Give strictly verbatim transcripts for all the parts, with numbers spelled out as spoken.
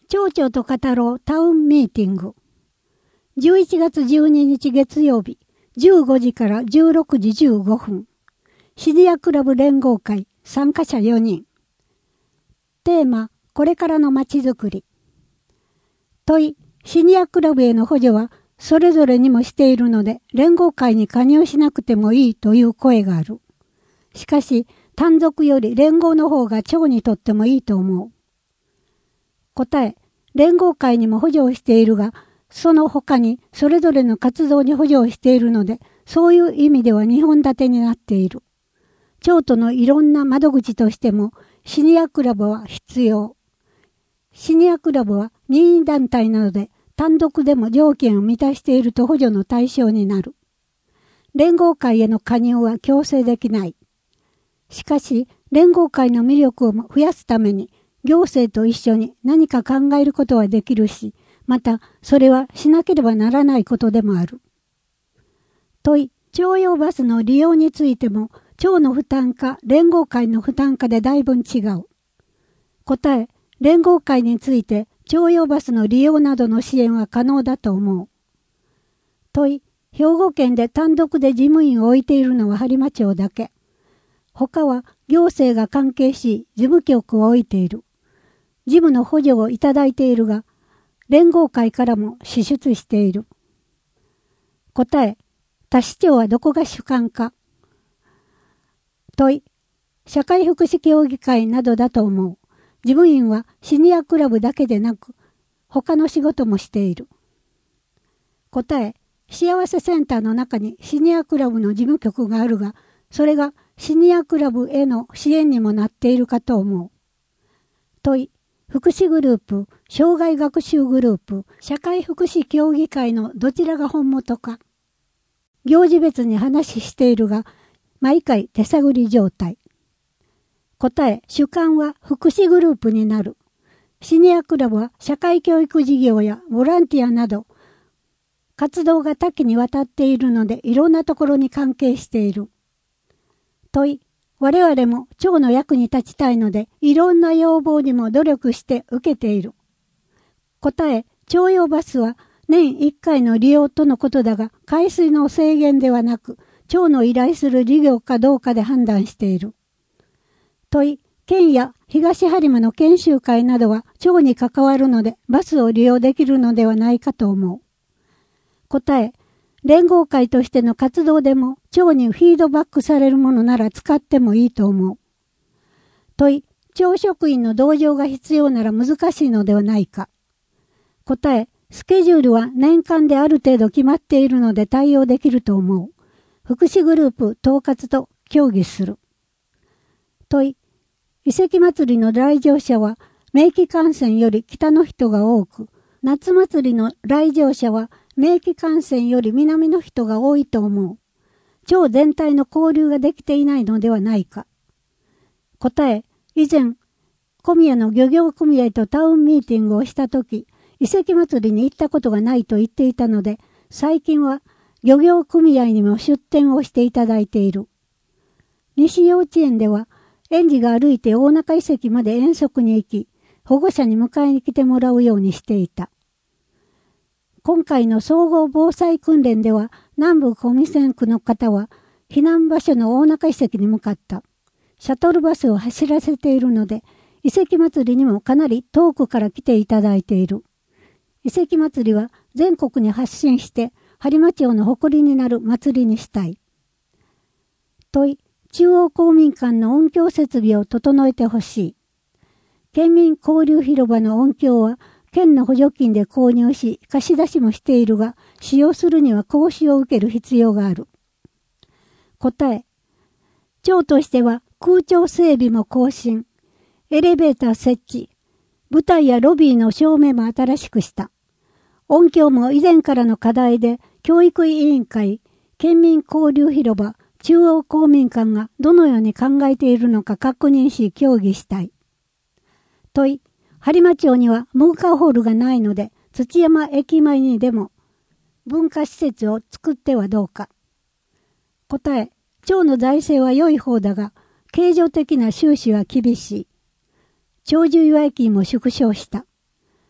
町長と語ろうタウンミーティング。じゅういちがつじゅうににち月曜日、じゅうごじからじゅうろくじじゅうごふん。シニアクラブ連合会参加者よにん。テーマ、これからのまちづくり。問い、シニアクラブへの補助はそれぞれにもしているので、連合会に加入しなくてもいいという声がある。しかし、単独より連合の方が町にとってもいいと思う。答え、連合会にも補助をしているが、その他にそれぞれの活動に補助をしているので、そういう意味ではにほん立てになっている。町とのいろんな窓口としても、シニアクラブは必要。シニアクラブは任意団体なので、単独でも条件を満たしていると補助の対象になる。連合会への加入は強制できない。しかし、連合会の魅力を増やすために、行政と一緒に何か考えることはできるし、またそれはしなければならないことでもある。問い、町用バスの利用についても、町の負担か連合会の負担かでだいぶ違う。答え、連合会について町用バスの利用などの支援は可能だと思う。問い、兵庫県で単独で事務員を置いているのは播磨町だけ。他は行政が関係し事務局を置いている。事務の補助をいただいているが、連合会からも支出している。答え、他市町はどこが主管か。問い、社会福祉協議会などだと思う。事務員はシニアクラブだけでなく、他の仕事もしている。答え、幸せセンターの中にシニアクラブの事務局があるが、それがシニアクラブへの支援にもなっているかと思う。問い、福祉グループ、障害学習グループ、社会福祉協議会のどちらが本元か。行事別に話しているが、毎回手探り状態。答え、主幹は福祉グループになる。シニアクラブは社会教育事業やボランティアなど、活動が多岐にわたっているのでいろんなところに関係している。問い、我々も町の役に立ちたいので、いろんな要望にも努力して受けている。答え、町用バスは年いっかいの利用とのことだが、回数の制限ではなく、町の依頼する事業かどうかで判断している。問い、県や東播磨の研修会などは町に関わるので、バスを利用できるのではないかと思う。答え、連合会としての活動でも町にフィードバックされるものなら使ってもいいと思う。問い、町職員の同乗が必要なら難しいのではないか。答え、スケジュールは年間である程度決まっているので対応できると思う。福祉グループ統括と協議する。問い、遺跡祭りの来場者は名器観戦より北の人が多く、夏祭りの来場者は名器観戦より南の人が多いと思う。町全体の交流ができていないのではないか。答え、以前、小宮の漁業組合とタウンミーティングをしたとき、遺跡祭りに行ったことがないと言っていたので、最近は漁業組合にも出店をしていただいている。西幼稚園では、園児が歩いて大中遺跡まで遠足に行き、保護者に迎えに来てもらうようにしていた。今回の総合防災訓練では、南部小見線区の方は、避難場所の大中遺跡に向かった。シャトルバスを走らせているので、遺跡祭りにもかなり遠くから来ていただいている。遺跡祭りは全国に発信して、播磨町の誇りになる祭りにしたい。問い、中央公民館の音響設備を整えてほしい。県民交流広場の音響は、県の補助金で購入し、貸し出しもしているが、使用するには講習を受ける必要がある。答え、町としては空調整備も更新、エレベーター設置、舞台やロビーの照明も新しくした。音響も以前からの課題で、教育委員会、県民交流広場、中央公民館がどのように考えているのか確認し協議したい。問い、播磨町には文化ホールがないので、土山駅前にでも文化施設を作ってはどうか。答え、町の財政は良い方だが、経常的な収支は厳しい。長寿岩駅も縮小した。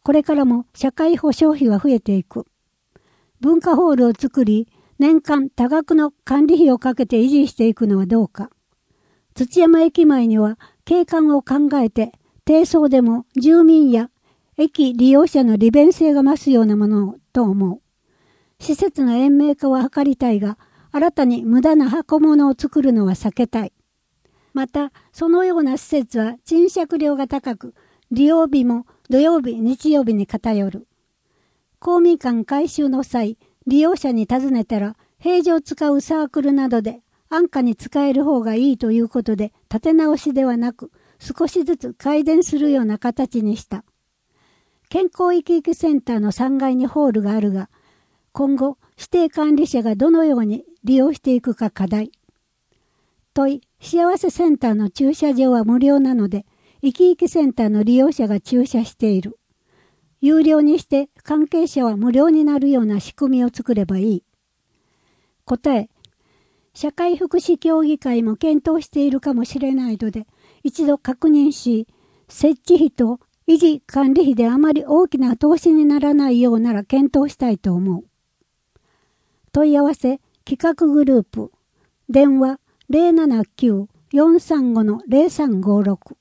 これからも社会保障費は増えていく。文化ホールを作り、年間多額の管理費をかけて維持していくのはどうか。土山駅前には景観を考えて、低層でも住民や駅利用者の利便性が増すようなものと思う。施設の延命化は図りたいが、新たに無駄な箱物を作るのは避けたい。また、そのような施設は賃借料が高く、利用日も土曜日、日曜日に偏る。公民館改修の際、利用者に尋ねたら、平常使うサークルなどで安価に使える方がいいということで、立て直しではなく、少しずつ改善するような形にした。健康生き生きセンターのさんがいにホールがあるが、今後、指定管理者がどのように利用していくか課題。問い、幸せセンターの駐車場は無料なので、生き生きセンターの利用者が駐車している。有料にして関係者は無料になるような仕組みを作ればいい。答え、社会福祉協議会も検討しているかもしれないので、一度確認し、設置費と維持管理費であまり大きな投資にならないようなら検討したいと思う。問い合わせ企画グループ電話 ゼロななきゅう よんさんご ゼロさんごろく